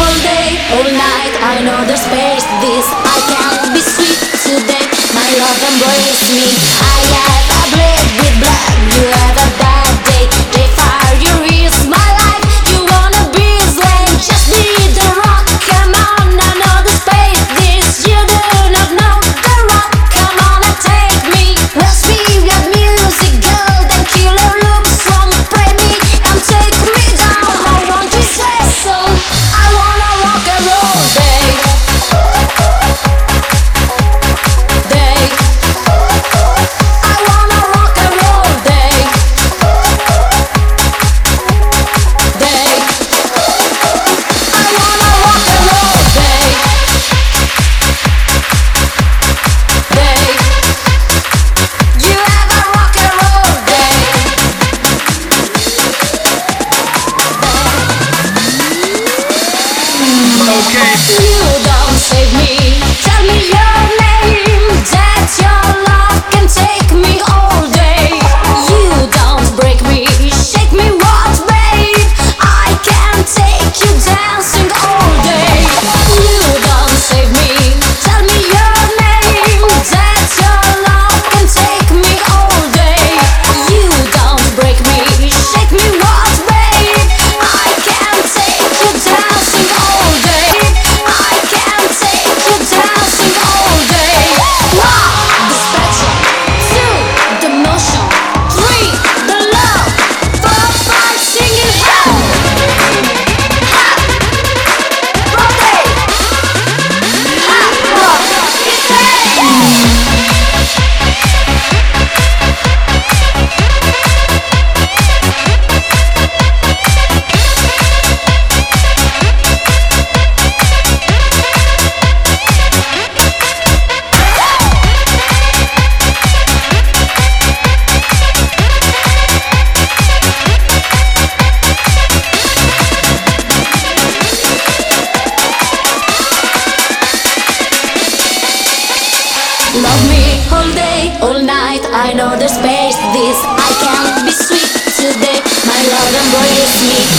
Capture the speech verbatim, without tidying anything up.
all day, all night. I know there's space. This I can't be sweet today. My love embrace me. I have a blade with blood. You have a bad day. If I you risk my life, you wanna be slain. Just need the rock. Come on, I know the space. This you do not know the rock. Come on and take me. Well, speed of music, golden killer looks from pray me and take me down. I want to say so. I wanna rock and roll day. Day. I wanna rock and roll day. Day. I wanna rock and roll day. Day. You have a rock and roll day. Okay. You don't save me. Tell me your name. That your love can take me all day. You don't break me. Shake me what, babe? I can take you dancing all day. You don't save me. Tell me your name. That your love can take me all day. You don't break me. Shake me what, babe? I can take you dancing all day. I can take you dancing all day. One, the spectrum. Two, the motion. Three, the love. Four, five, singing hell. Ha! Rotate. Ha! Rock. It's love me all day, all night. I know there's space. This I can't be sweet today. My love embrace me.